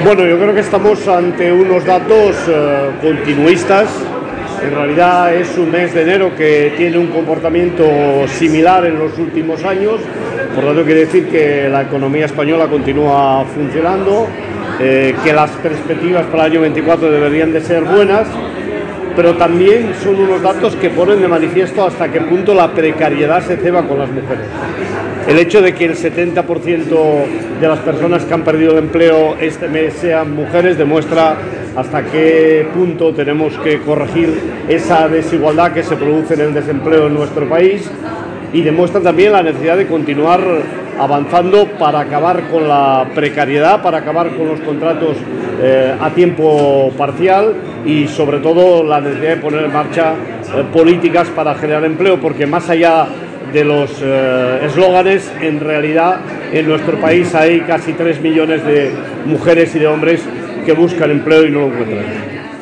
Bueno, yo creo que estamos ante unos datos continuistas. En realidad es un mes de enero que tiene un comportamiento similar en los últimos años, por lo tanto quiere decir que la economía española continúa funcionando, que las perspectivas para el año 24 deberían de ser buenas, pero también son unos datos que ponen de manifiesto hasta qué punto la precariedad se ceba con las mujeres. El hecho de que el 70% de las personas que han perdido el empleo este mes sean mujeres demuestra hasta qué punto tenemos que corregir esa desigualdad que se produce en el desempleo en nuestro país, y demuestra también la necesidad de continuar avanzando para acabar con la precariedad, para acabar con los contratos a tiempo parcial y sobre todo la necesidad de poner en marcha políticas para generar empleo, porque más allá de los eslóganes, en realidad en nuestro país hay casi 3 millones de mujeres y de hombres que buscan empleo y no lo encuentran.